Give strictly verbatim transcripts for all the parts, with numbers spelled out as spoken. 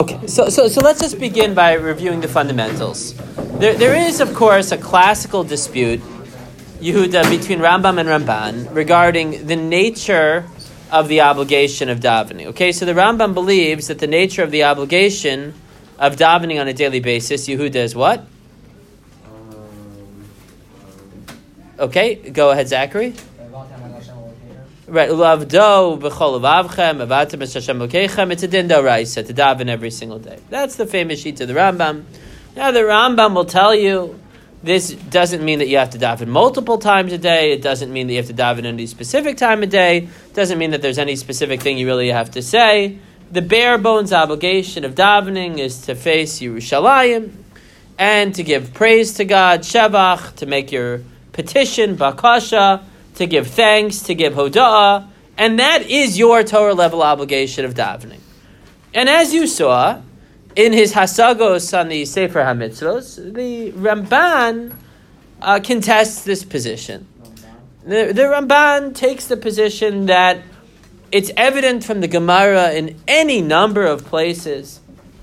Okay, so, so so let's just begin by reviewing the fundamentals. There there is, of course, a classical dispute, Yehuda, between Rambam and Ramban regarding the nature of the obligation of davening. Okay, so the Rambam believes that the nature of the obligation of davening on a daily basis, Yehuda, is what? Okay, go ahead, Zachary. Right, ulavdo b'chol avavchem avatem es Hashem lokeichem. It's a din d'oraisa to daven every single day. That's the famous sheet of the Rambam. Now the Rambam will tell you this doesn't mean that you have to daven multiple times a day. It doesn't mean that you have to daven any specific time of day. It doesn't mean that there's any specific thing you really have to say. The bare bones obligation of davening is to face Yerushalayim and to give praise to God, shevach, to make your petition, bakasha, to give thanks, to give hoda'ah, and that is your Torah level obligation of davening. And as you saw in his Hasagos on the Sefer HaMitzvos, the Ramban uh, contests this position. The, the Ramban takes the position that it's evident from the Gemara in any number of places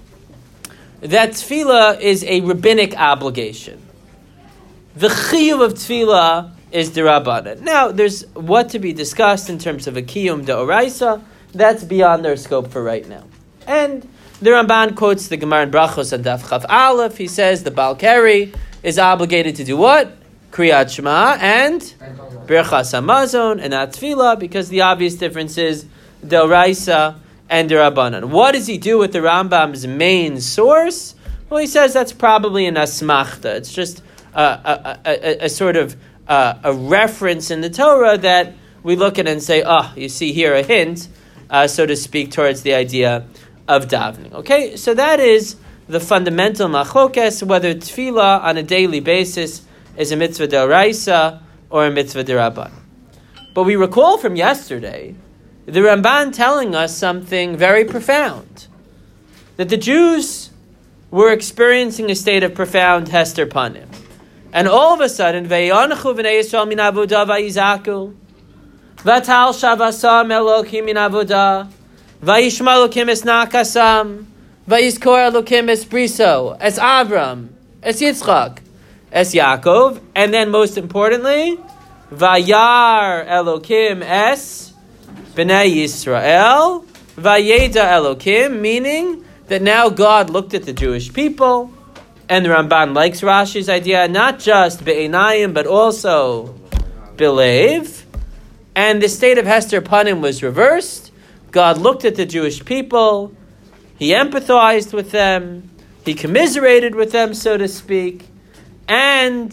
that tefillah is a rabbinic obligation. The chiyuv of tefillah is d'Rabbanan. Now, there's what to be discussed in terms of a kiyum d'oraisa. That's beyond our scope for right now. And the Ramban quotes the Gemara in Brachos and Daf Chaf Aleph. He says the Baal Keri is obligated to do what? Kriyat Shema and Birchas Hamazon and not tefillah, because the obvious difference is d'oraisa and d'Rabbanan. What does he do with the Rambam's main source? Well, he says that's probably an asmachta. It's just a, a, a, a sort of Uh, a reference in the Torah that we look at and say, oh, you see here a hint, uh, so to speak, towards the idea of davening. Okay, so that is the fundamental machlokes, whether tefillah on a daily basis is a mitzvah d'oraisa or a mitzvah d'Rabban. But we recall from yesterday the Ramban telling us something very profound, that the Jews were experiencing a state of profound hester panim. And all of a sudden, Ve'yonachu v'nei Yisrael min avodah v'yizaku, V'tal shavasam Elokim min avodah, V'yishma Elokim es nakasam, V'yizkor Elokim es briso, es Avram, es Yitzchak, es Yaakov, and then most importantly, V'yar Elokim es b'nei Yisrael, V'yeda Elokim, meaning that now God looked at the Jewish people. And the Ramban likes Rashi's idea, not just be'enayim, but also believe. And the state of Hester Panim was reversed. God looked at the Jewish people. He empathized with them. He commiserated with them, so to speak. And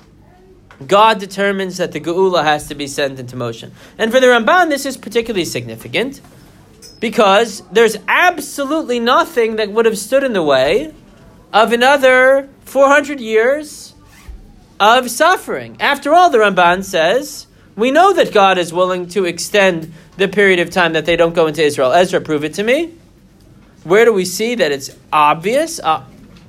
God determines that the Geula has to be sent into motion. And for the Ramban, this is particularly significant because there's absolutely nothing that would have stood in the way of another four hundred years of suffering. After all, the Ramban says, we know that God is willing to extend the period of time that they don't go into Israel. Ezra, prove it to me. Where do we see that it's obvious? Uh,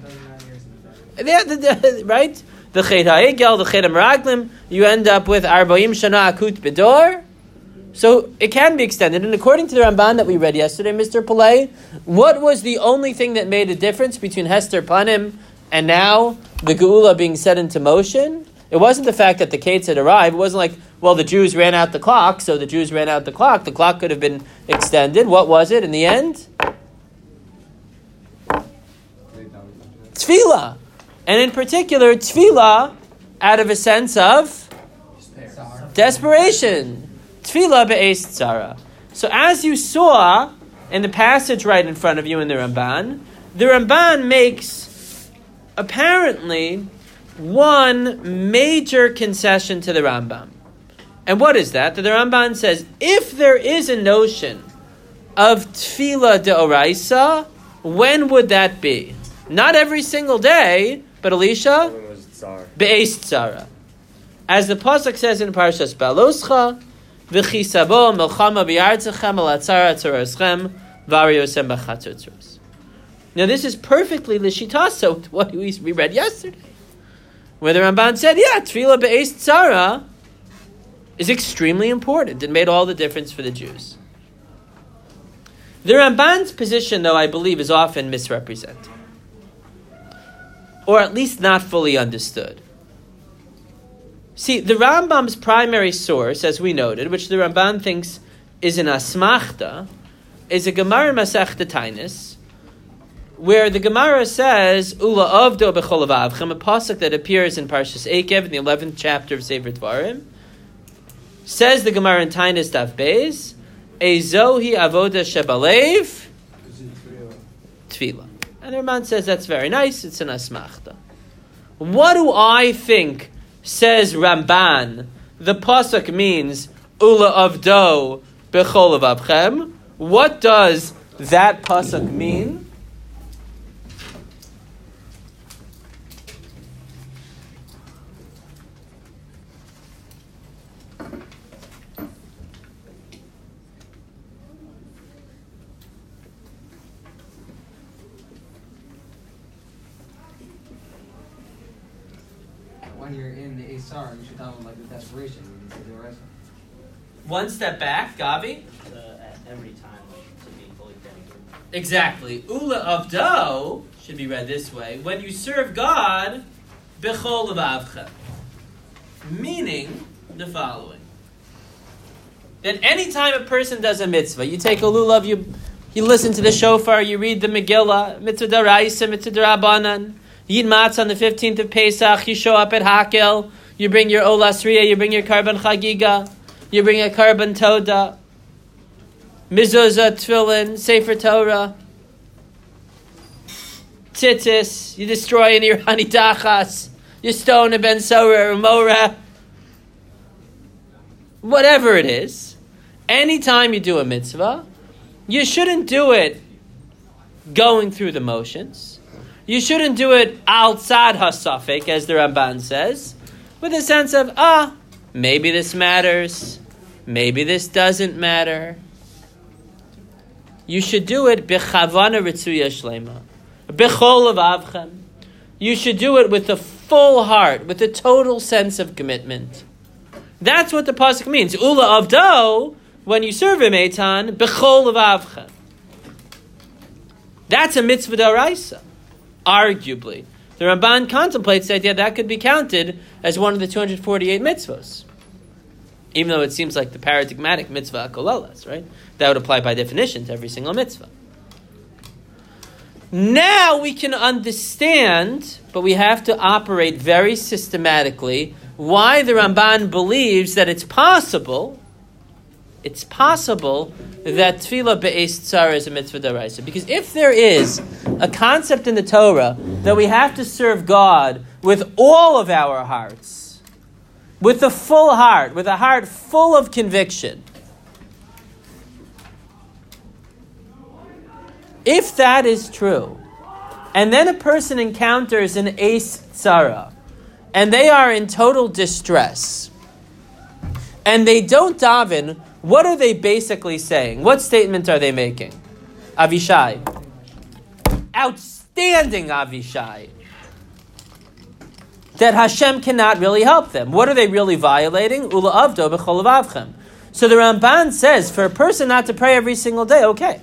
yeah, the, the, right? The Chet HaEgel, the Chet HaMeraglim, you end up with Arbaim Shana Akut Bedor. So it can be extended. And according to the Ramban that we read yesterday, Mister Pillay, what was the only thing that made a difference between Hester Panim and now the Geula being set into motion? It wasn't the fact that the Kates had arrived. It wasn't like, well, the Jews ran out the clock, so the Jews ran out the clock. The clock could have been extended. What was it in the end? Tefillah. And in particular, tefillah out of a sense of desperation. Tefillah be'es tzara. So as you saw in the passage right in front of you in the Ramban, the Ramban makes apparently one major concession to the Rambam. And what is that? That the Ramban says, if there is a notion of tefillah de'oraisa, when would that be? Not every single day, but Elisha, be'es tzara. As the pasuk says in Parshas Baloscha, V'chisabo melchama b'yartzechem alatzara tzaraschem v'ariyosem b'chatzotros. Now this is perfectly l'shitaso, what we read yesterday, where the Ramban said, yeah, tefillah be'es tzara is extremely important and made all the difference for the Jews. The Ramban's position, though, I believe, is often misrepresented. Or at least not fully understood. See, the Rambam's primary source, as we noted, which the Ramban thinks is an asmachta, is a Gemara in Masechta Tainis, where the Gemara says, Ula avdo b'chol avavchem, a pasuk that appears in Parshas Ekev in the eleventh chapter of Sefer Dvarim, says the Gemara in Tainis Daf Beis, Ezohi avoda shebalev tefillah. And the Ramban says that's very nice, it's an asmachta. What do I think, says Ramban, the pasuk means, Ula avdo b'chol avavchem? What does that pasuk mean? When you're in the Asar, you should tell them like the desperation. You need to do the rest. One step back, Gavi. Uh, at every time, like, to be fully dedicated. Exactly. Ula avdo should be read this way: when you serve God, bechol levavchem. Meaning the following: that any time a person does a mitzvah, you take a lulav, you you listen to the shofar, you read the Megillah, mitzvah daraisa, mitzvah darabanan. Yid Matzah on the fifteenth of Pesach, you show up at Hakel, you bring your Olas Riyah, you bring your Karban Chagiga, you bring a Karban Toda, Mezuzah, Tefillin, Sefer Torah, Tzitzis, you destroy any Hanidachas, you stone a Ben Sorah or Morah, whatever it is, anytime you do a mitzvah, you shouldn't do it going through the motions. You shouldn't do it outside hasafek, as the Ramban says, with a sense of, ah, maybe this matters, maybe this doesn't matter. You should do it b'chavana ritzuya shlema, b'chol avavchem. You should do it with a full heart, with a total sense of commitment. That's what the pasuk means. Ula avdo, when you serve him, Eitan, b'chol avavchem. That's a mitzvah d'oraisa. Arguably, the Ramban contemplates the idea that could be counted as one of the two hundred forty-eight mitzvahs. Even though it seems like the paradigmatic mitzvah kolalas, right? That would apply by definition to every single mitzvah. Now we can understand, but we have to operate very systematically, why the Ramban believes that it's possible, it's possible that tefillah be'ez tzara is a mitzvah d'oraisa. Because if there is a concept in the Torah that we have to serve God with all of our hearts, with a full heart, with a heart full of conviction, if that is true, and then a person encounters an eis tzara, and they are in total distress, and they don't daven, what are they basically saying? What statement are they making? Avishai. Outstanding Avishai. That Hashem cannot really help them. What are they really violating? Ula avdo b'chol avavchem. So the Ramban says, for a person not to pray every single day, okay.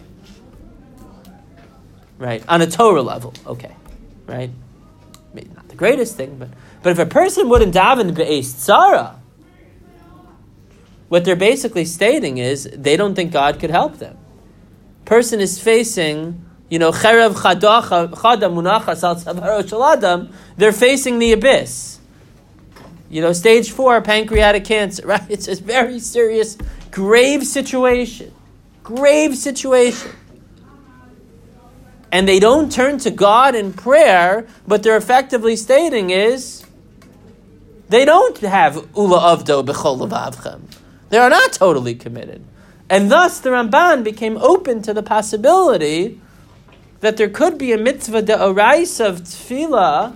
Right? On a Torah level, okay. Right? Maybe not the greatest thing, but, but if a person wouldn't daven be'ez tzara, what they're basically stating is they don't think God could help them. Person is facing, you know, cherev chada munachas al tzavaro shel adam. They're facing the abyss. You know, stage four, pancreatic cancer. Right? It's a very serious, grave situation. Grave situation. And they don't turn to God in prayer. What they're effectively stating is they don't have ula avdo b'chol levavchem. They are not totally committed. And thus the Ramban became open to the possibility that there could be a mitzvah de'oraisa of tefillah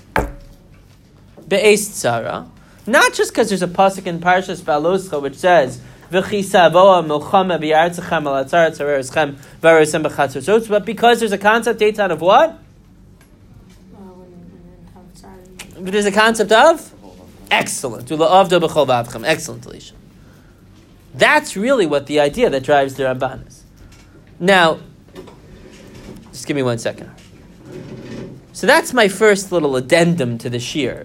be'ez tzara, not just because there's a pasuk in Parshas Baloscha which says v'chi savoa milchama b'yartzachem al atzar tzarereschem v'aresem b'chatzos, but because there's a concept Eitan of what? But there's a concept of? Excellent. Excellent, Alicia. That's really what the idea that drives the Ramban is. Now, just give me one second. So that's my first little addendum to the shir.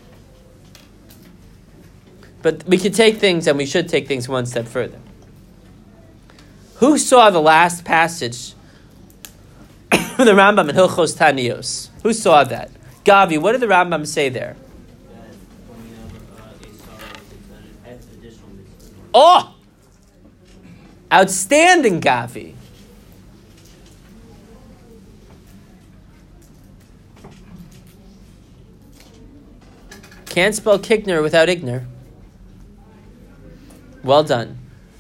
But we could take things, and we should take things one step further. Who saw the last passage from the Rambam in Hilchos Tanios? Who saw that? Gavi, what did the Rambam say there? Oh! Outstanding, Gavi. Can't spell Kigner without Igner. Well done.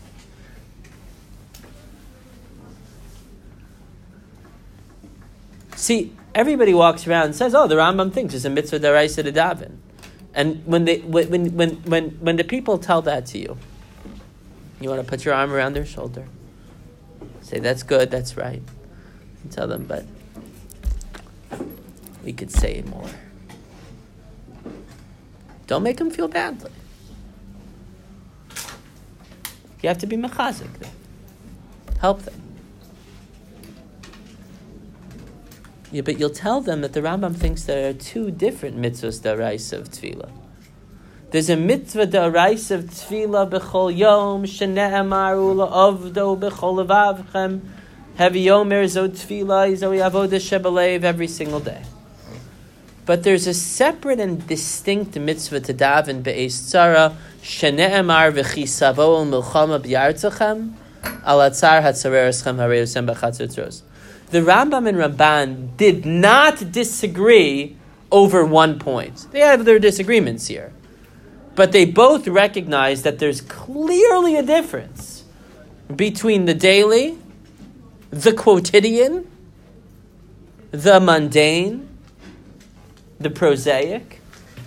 See, everybody walks around and says, "Oh, the Rambam thinks it's a mitzvah daraisa to daven," and when they when when when when the people tell that to you, you want to put your arm around their shoulder, say, "That's good, that's right," and tell them, "But we could say more." Don't make them feel badly. You have to be mechazik. Help them. Yeah, but you'll tell them that the Rambam thinks there are two different mitzvahs daraisa of tefillah. There's a mitzvah daraisa of tefillah b'chol yom shene'emar u'la'avdo b'chol levavchem hevi yomer zo tefillah zo yavodah shebelev every single day. But there's a separate and distinct mitzvah to daven be'ez tzara shene'emar v'chisavo milchama b'yartzachem al atzar hatzarereschem hareyosem b'chatzotzros. The Rambam and Ramban did not disagree over one point. They have their disagreements here. But they both recognize that there's clearly a difference between the daily, the quotidian, the mundane, the prosaic,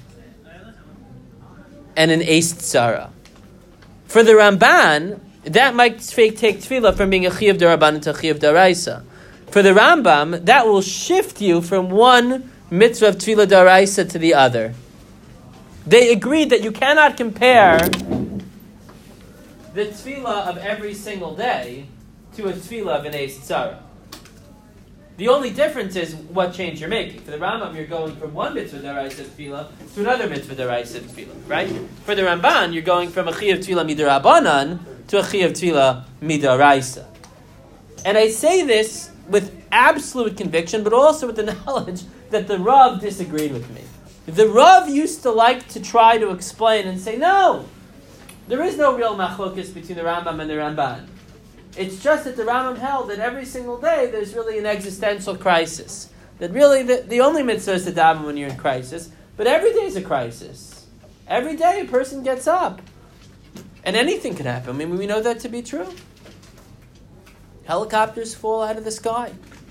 and an eis tzara. For the Ramban, that might take tefillah from being a chiyuv d'Rabbanan to a chiyuv d'Oraisa. For the Rambam, that will shift you from one mitzvah of tefillah d'Oraisa to the other. They agreed that you cannot compare the tefillah of every single day to a tefillah of an eis tzara. The only difference is what change you're making. For the Rambam, you're going from one mitzvah d'Oraisa tefillah to another mitzvah d'Oraisa tefillah, right? For the Ramban, you're going from a chiyuv tefillah mid'Rabbanan to a chiyuv tefillah mid'Oraisa. And I say this with absolute conviction, but also with the knowledge that the Rav disagreed with me. The Rav used to like to try to explain and say, no, there is no real machlokas between the Rambam and the Ramban. It's just that the Rambam held that every single day there's really an existential crisis. That really the, the only mitzvah is to daven when you're in crisis, but every day is a crisis. Every day a person gets up. And anything can happen. I mean, we know that to be true. Helicopters fall out of the sky.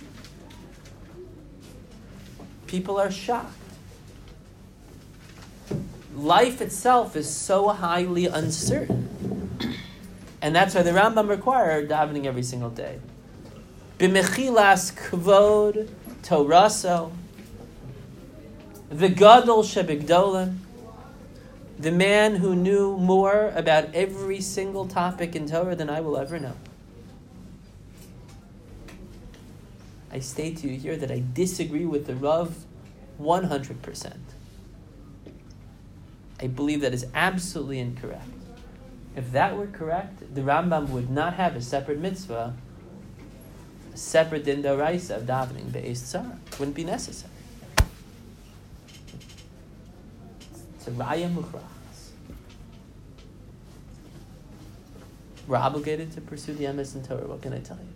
People are shocked. Life itself is so highly uncertain. And that's why the Rambam required davening every single day. B'mechilas kvod toraso, the gadol shebigdolim, the man who knew more about every single topic in Torah than I will ever know. I state to you here that I disagree with the Rav one hundred percent. I believe that is absolutely incorrect. If that were correct, the Rambam would not have a separate mitzvah, a separate din d'oraisa of davening be'ez tzara. It wouldn't be necessary. It's a raya muchras. We're obligated to pursue the emes in Torah. What can I tell you?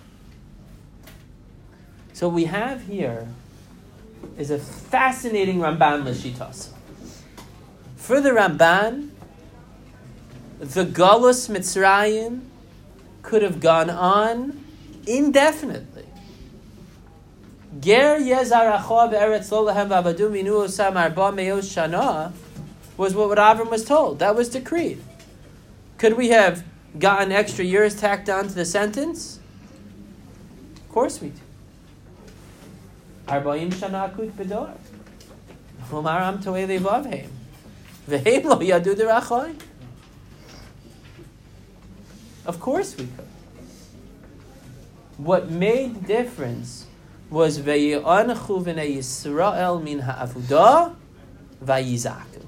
So what we have here is a fascinating Ramban L'Shitas. For the Ramban, the Galus Mitzrayim could have gone on indefinitely. Ger Yezaracha be'eretz lo lahem v'avadu minu osam arba me'os shana was what Avram was told. That was decreed. Could we have gotten extra years tacked on to the sentence? Of course we do. Arbaim shana akut bedor. Umar am toei levavheim. V'heim lo yadu derachoi. Of course we could. What made the difference was Ve'yanachu v'nei Yisrael min ha'avudah vayizaku.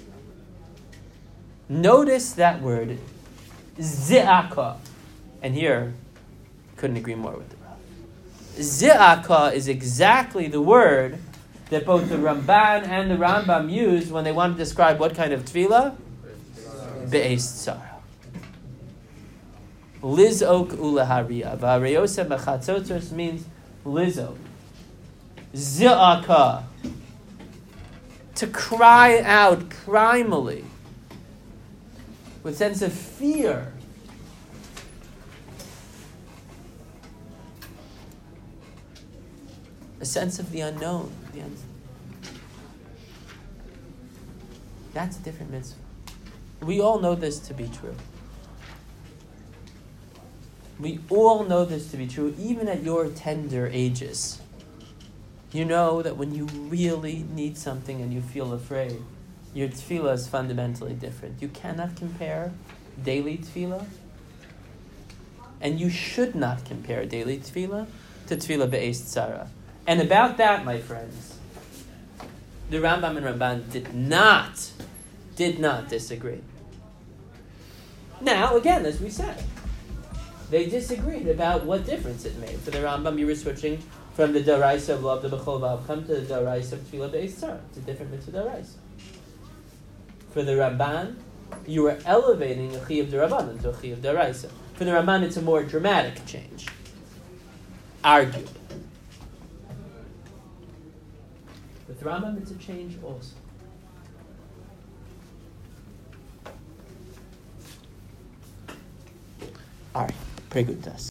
Notice that word, zi'aka. And here, couldn't agree more with the Rav. Zi'aka is exactly the word that both the Ramban and the Rambam used when they want to describe what kind of tefillah? Be'ez tzara. Lizok ulahariya. V'hareyosem b'chatzotros means lizok. Zi'aka. To cry out primally. With a sense of fear. A sense of the unknown. The un- That's a different mitzvah. We all know this to be true. We all know this to be true, even at your tender ages. You know that when you really need something and you feel afraid, your tefillah is fundamentally different. You cannot compare daily tefillah, and you should not compare daily tefillah to tefillah be'ez tzara. And about that, my friends, the Rambam and Ramban did not, did not disagree. Now, again, as we said, they disagreed about what difference it made. For the Rambam, you were switching from the daraisa of love the b'chol v'avcham to the daraisa of tefillah be'ez tzara. It's a different mitzvah daraisa. For the Ramban, you were elevating a chiyuv d'Rabbanan to a chiyuv d'Oraisa. For the Ramban, it's a more dramatic change. Arguably. With Rambam, it's a change also. All right, pray good to us.